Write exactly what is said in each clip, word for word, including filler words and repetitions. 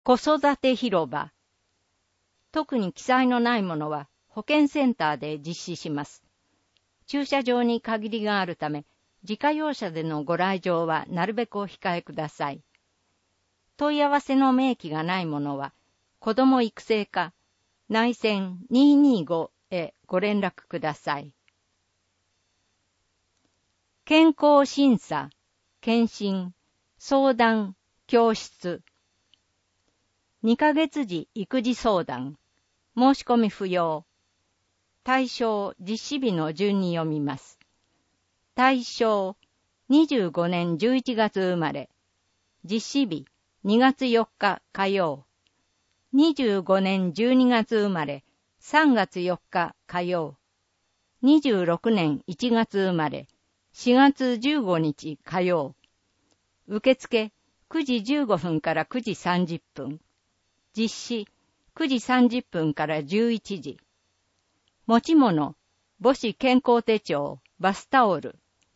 子育て広場。特に記載のないものは保健センターで実施します。駐車場に限りがあるため、自家用車でのご来場はなるべくお控えください。問い合わせの明記がないものは、子ども育成課内線にーにーごへご連絡ください。健康審査、検診、相談、教室。にかげつじ育児相談、申し込み不要。対象、実施日の順に読みます。対象、にじゅうごねんじゅういちがつ生まれ。実施日、にがつよっか火曜。にじゅうごねんじゅうにがつ生まれ、さんがつよっか火曜。にじゅうろくねんいちがつ生まれ、しがつじゅうごにち火曜。受付くじじゅうごふんからくじさんじゅっぷん。実施くじさんじゅっぷんからじゅういちじ。持ち物、母子健康手帳、バスタオル。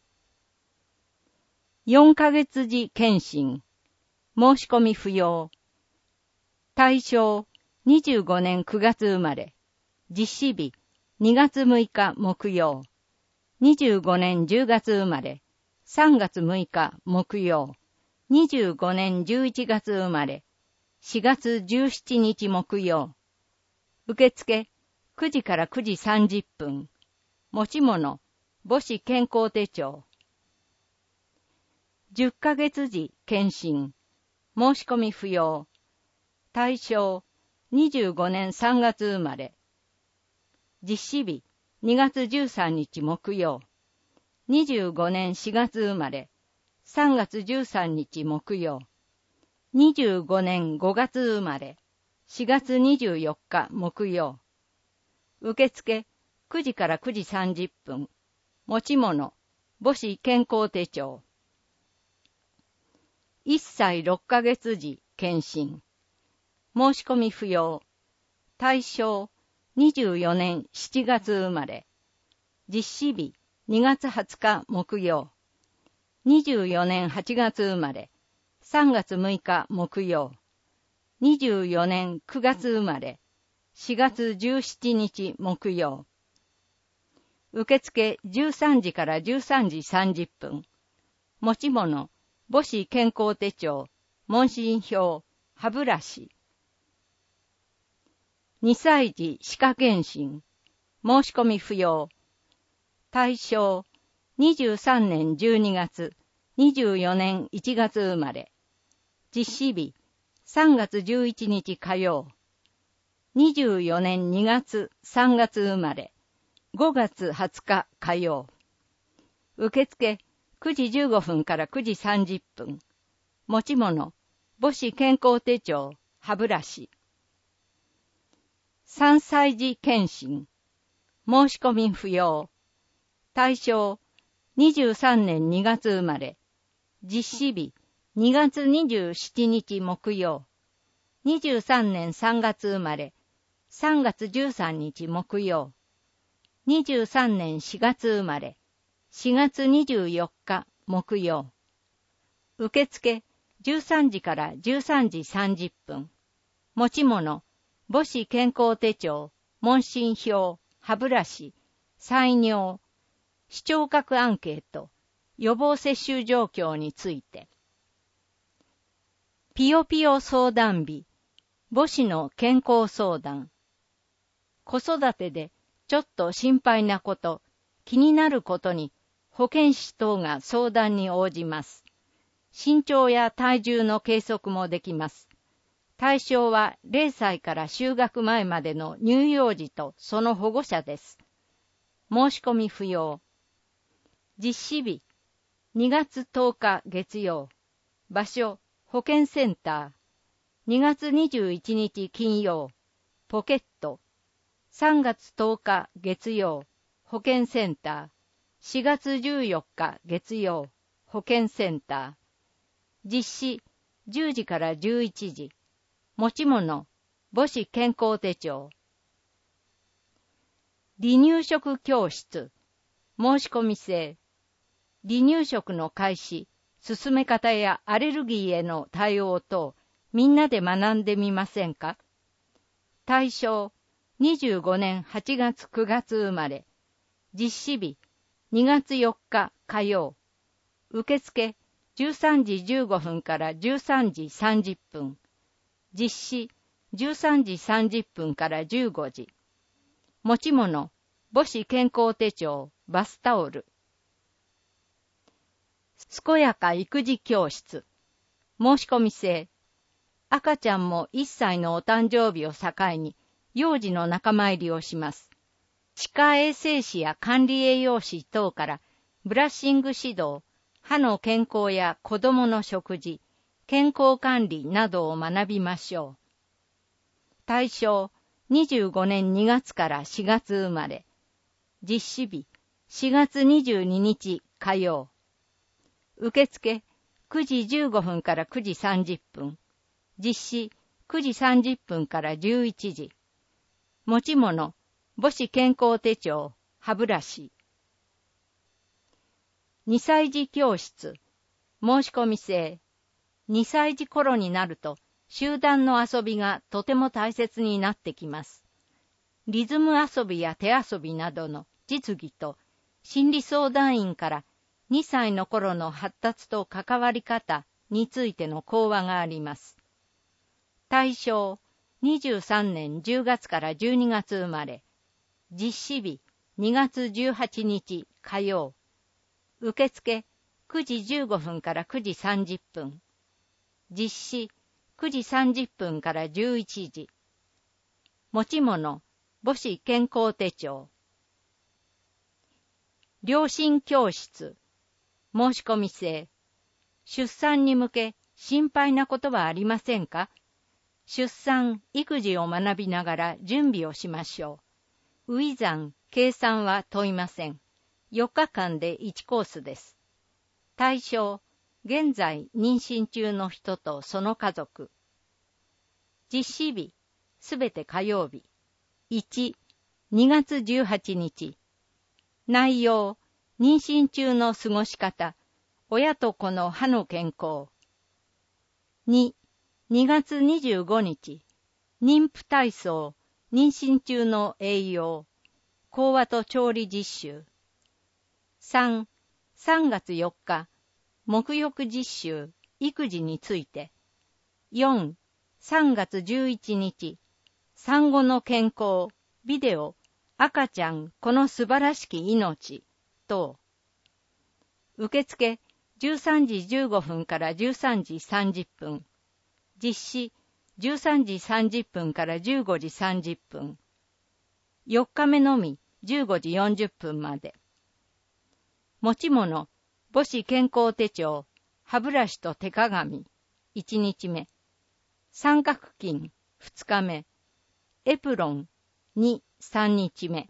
よんかげつじ検診。申し込み不要。対象、にじゅうごねんくがつ生まれ。実施日、にがつむいか木曜。にじゅうごねんじゅうがつ生まれ。さんがつむいか木曜。にじゅうごねんじゅういちがつ生まれ。しがつじゅうしちにち木曜。受付くじからくじさんじゅっぷん。持ち物、母子健康手帳。じゅっかげつじ検診。申し込み不要。対象、にじゅうごねんさんがつ生まれ。実施日、にがつじゅうさんにち木曜。にじゅうごねんしがつ生まれ。さんがつじゅうさんにち木曜。にじゅうごねんごがつ生まれ。しがつにじゅうよっか木曜。受付くじからくじさんじゅっぷん。持ち物、母子健康手帳。いっさいろっかげつじ検診。申し込み不要。対象、にじゅうよねんしちがつ生まれ。実施日、にがつはつか木曜。にじゅうよねんはちがつ生まれ。さんがつむいか木曜。にじゅうよねんくがつ生まれ。しがつじゅうしちにち木曜。受付じゅうさんじからじゅうさんじさんじゅっぷん。持ち物、母子健康手帳、問診票、歯ブラシ。にさいじ歯科検診。申し込み不要。対象、にじゅうさんねんじゅうにがつ、にじゅうよねんいちがつ生まれ。実施日、さんがつじゅういちにち火曜。にじゅうよねんにがつ、さんがつ生まれ。ごがつはつか火曜。受付くじじゅうごふんからくじさんじゅっぷん。持ち物、母子健康手帳、歯ブラシ。さんさいじ検診。申し込み不要。対象、にじゅうさんねんにがつ生まれ。実施日、にがつにじゅうしちにち木曜。にじゅうさんねんさんがつ生まれ。さんがつじゅうさんにち木曜。にじゅうさんねんしがつ生まれ。しがつにじゅうよっか木曜。受付じゅうさんじからじゅうさんじさんじゅっぷん。持ち物、母子健康手帳、問診票、歯ブラシ、採尿、視聴覚アンケート、予防接種状況について。ピヨピヨ相談日、母子の健康相談。子育てでちょっと心配なこと、気になることに保健師等が相談に応じます。身長や体重の計測もできます。対象はれいさいから就学前までの乳幼児とその保護者です。申し込み不要。実施日、にがつとおか月曜。場所、保健センター。にがつにじゅういちにち金曜。ポケット。さんがつとおか月曜。保健センター。しがつじゅうよっか月曜。保健センター。実施、じゅうじからじゅういちじ。持ち物、母子健康手帳。離乳食教室。申し込み制。離乳食の開始、進め方やアレルギーへの対応等、 みんなで学んでみませんか。大正にじゅうごねんはちがつくがつ生まれ、実施日にがつよっか火曜、受付じゅうさんじじゅうごふんからじゅうさんじさんじゅっぷん、実施じゅうさんじさんじゅっぷんからじゅうごじ、持ち物、母子健康手帳、バスタオル。健やか育児教室。申し込み制。赤ちゃんもいっさいのお誕生日を境に、幼児の仲間入りをします。歯科衛生士や管理栄養士等から、ブラッシング指導、歯の健康や子供の食事、健康管理などを学びましょう。大正にじゅうごねんにがつからしがつ生まれ、実施日しがつにじゅうににち火曜、受付くじじゅうごふんからくじさんじゅっぷん、実施くじさんじゅっぷんからじゅういちじ、持ち物、母子健康手帳、歯ブラシ。にさい児教室、申し込み制。にさい児頃になると、集団の遊びがとても大切になってきます。リズム遊びや手遊びなどの実技と、心理相談員からにさいの頃の発達と関わり方についての講話があります。大正にじゅうさんねんじゅうがつからじゅうにがつ生まれ、実施日にがつじゅうはちにち火曜、受付くじじゅうごふんからくじさんじゅっぷん、実施くじさんじゅっぷんからじゅういちじ、持ち物、母子健康手帳。両親教室、申し込み制。出産に向け心配なことはありませんか。出産、育児を学びながら準備をしましょう。ウィザン、計算は問いません。よっかかんでいちコースです。対象、現在妊娠中の人とその家族。実施日、すべて火曜日。いち、にがつじゅうはちにち。内容、妊娠中の過ごし方、親と子の歯の健康。に、にがつにじゅうごにち。妊婦体操、妊娠中の栄養、講話と調理実習。さん、さんがつよっか、沐浴実習、育児について。よん、さんがつじゅういちにち、産後の健康、ビデオ、赤ちゃん、この素晴らしき命、等。受付、じゅうさんじじゅうごふんからじゅうさんじさんじゅっぷん。実施、じゅうさんじさんじゅっぷんからじゅうごじさんじゅっぷん。よっかめのみ、じゅうごじよんじゅっぷんまで。持ち物、母子健康手帳、歯ブラシと手鏡、いちにちめ。三角巾、ふつかめ。エプロン、に、さんにちめ。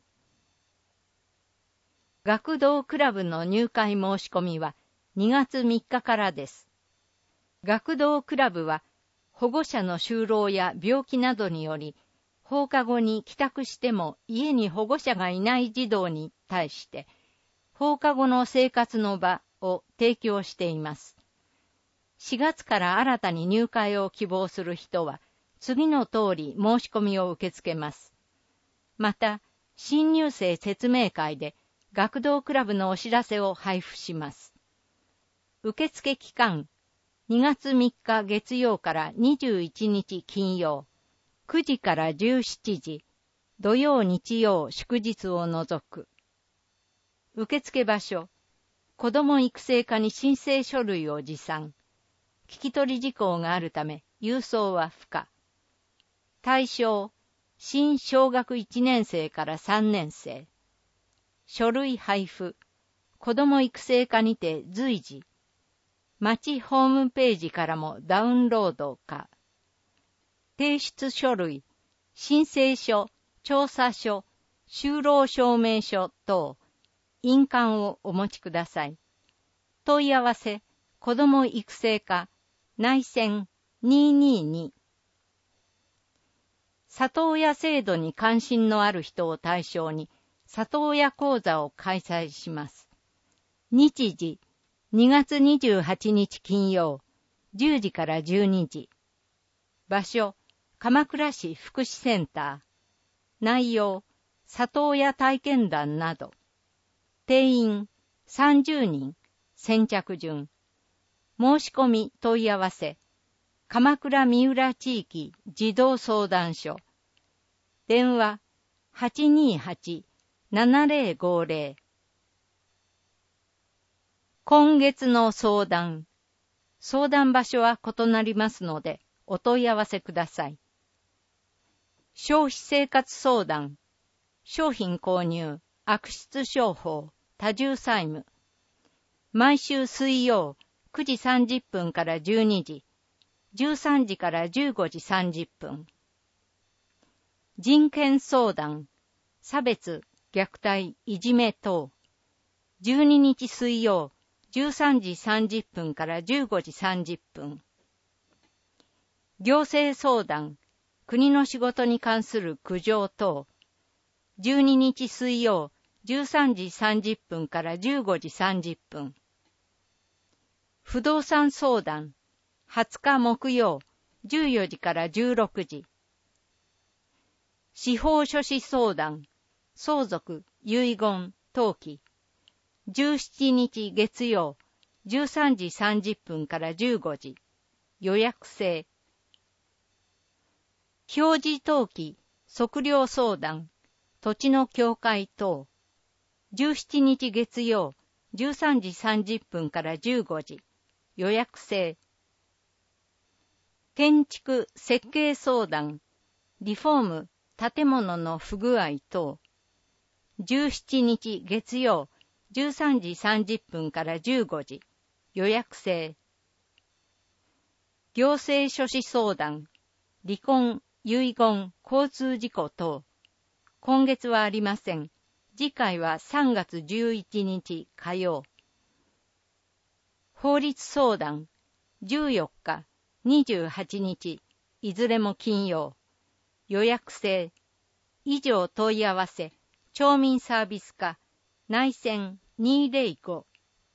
学童クラブの入会申し込みはにがつみっかからです。学童クラブは保護者の就労や病気などにより放課後に帰宅しても家に保護者がいない児童に対して放課後の生活の場を提供しています。しがつから新たに入会を希望する人は次の通り申し込みを受け付けます。また、新入生説明会で学童クラブのお知らせを配布します。受付期間、にがつみっか月曜からにじゅういちにち金曜、くじからじゅうしちじ、土曜日曜祝日を除く。受付場所、子ども育成課に申請書類を持参。聞き取り事項があるため、郵送は不可。対象、新小学いちねんせいからさんねんせい。書類配布、子ども育成課にて随時。町ホームページからもダウンロードか。提出書類、申請書、調査書、就労証明書等、印鑑をお持ちください。問い合わせ、子ども育成課、内線にーにーに。里親制度に関心のある人を対象に、里親講座を開催します。日時、にがつにじゅうはちにち金曜、じゅうじからじゅうにじ。 場所、鎌倉市福祉センター。内容、里親体験談など。定員さんじゅうにん、先着順。申し込み問い合わせ。鎌倉三浦地域児童相談所。電話 はちにーはち ななぜろごぜろ。今月の相談。相談場所は異なりますので、お問い合わせください。消費生活相談。商品購入、悪質商法、多重債務。毎週水曜くじさんじゅっぷんからじゅうにじ、じゅうさんじからじゅうごじさんじゅっぷん。人権相談、差別、虐待、いじめ等。じゅうににち水曜、じゅうさんじさんじゅっぷんからじゅうごじさんじゅっぷん。行政相談、国の仕事に関する苦情等。じゅうににち水曜、じゅうさんじさんじゅっぷんからじゅうごじさんじゅっぷん。不動産相談、はつか木曜、じゅうよじからじゅうろくじ。司法書士相談、相続、遺言、登記。じゅうしちにち月曜、じゅうさんじさんじゅっぷんからじゅうごじ。予約制。表示登記、測量相談、土地の境界等。じゅうしちにち月曜、じゅうさんじさんじゅっぷんからじゅうごじ。予約制。建築設計相談、リフォーム、建物の不具合等。じゅうしちにち月曜、じゅうさんじさんじゅっぷんからじゅうごじ。予約制。行政書士相談、離婚、遺言、交通事故等。今月はありません。次回はさんがつじゅういちにち火曜。法律相談、じゅうよっか、にじゅうはちにち、いずれも金曜。予約制。以上問い合わせ、町民サービス課、内線にーぜろご。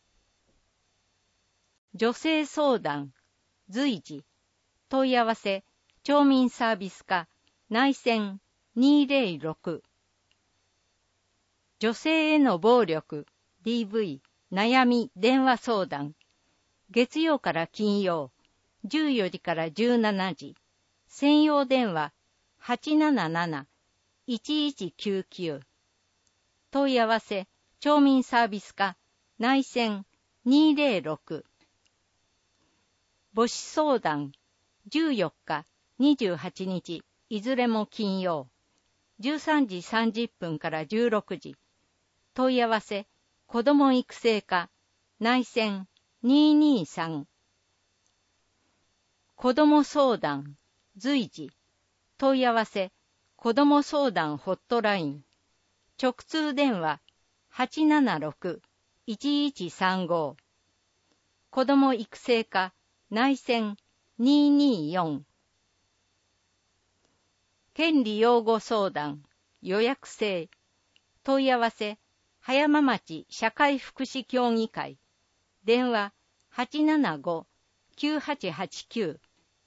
女性相談、随時。問い合わせ、町民サービス課、内線にーぜろろく。女性への暴力、ディーブイ、悩み、電話相談。月曜から金曜、じゅうよじからじゅうしちじ。専用電話、はちなななな、いちいちきゅうきゅう。問い合わせ、町民サービス課、内線にーぜろろく。母子相談、じゅうよっか、にじゅうはちにち、いずれも金曜。じゅうさんじさんじゅっぷんからじゅうろくじ。問い合わせ、子ども育成課、内線にーにーさん。子ども相談、随時。問い合わせ、子ども相談ホットライン。直通電話、はちななろく、いちいちさんご。子ども育成課、内線にーにーよん。権利擁護相談、予約制。問い合わせ、葉山町社会福祉協議会。電話、はちななご、きゅうはちはちきゅう。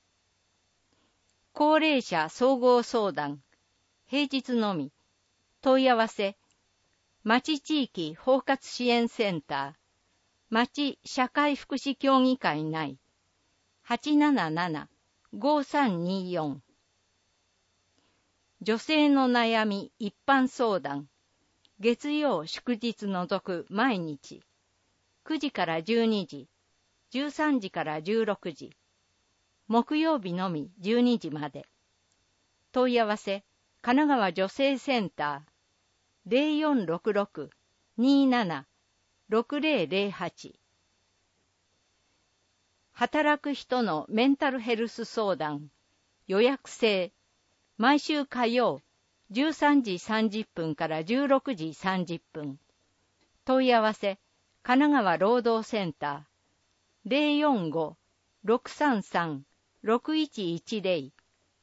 高齢者総合相談、平日のみ。問い合わせ、町地域包括支援センター、町社会福祉協議会内、はちなななな、ごさんにーよん。女性の悩み一般相談、月曜祝日除く毎日、くじからじゅうにじ、じゅうさんじからじゅうろくじ、木曜日のみじゅうにじまで。問い合わせ、神奈川女性センター、ぜろよんろくろく、にーなな、ろくぜろぜろはち。働く人のメンタルヘルス相談、予約制。毎週火曜、じゅうさんじさんじゅっぷんからじゅうろくじさんじゅっぷん。問い合わせ、神奈川労働センター、ぜろよんご、ろくさんさん、ろくいちいちぜろ。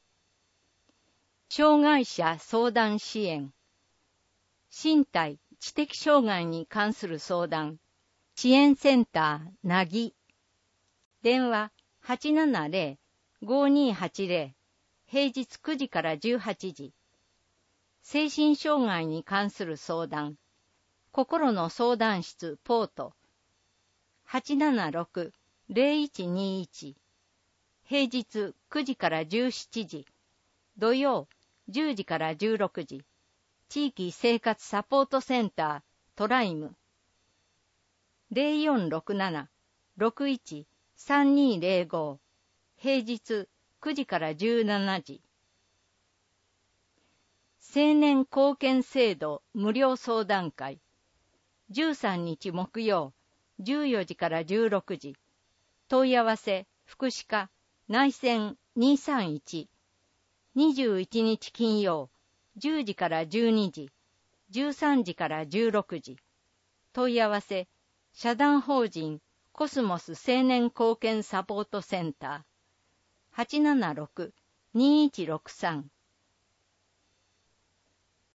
障害者相談支援。身体、知的障害に関する相談。支援センター、なぎ。電話、はちななぜろ、 ごにーはちぜろ、平日くじからじゅうはちじ。精神障害に関する相談。心の相談室ポート。はちななろく、ぜろいちにいち。平日くじからじゅうしちじ。土曜じゅうじからじゅうろくじ。地域生活サポートセンタートライム。ぜろよんろくなな、ろくいち、さんにーぜろご。平日くじからじゅうしちじ。青年貢献制度無料相談会。じゅうさんにち木曜、じゅうよじからじゅうろくじ。問い合わせ、福祉課、内線にさんいち。にじゅういちにち金曜、じゅうじからじゅうにじ、じゅうさんじからじゅうろくじ。問い合わせ、社団法人コスモス青年貢献サポートセンター。はちななろく、にいちろくさん。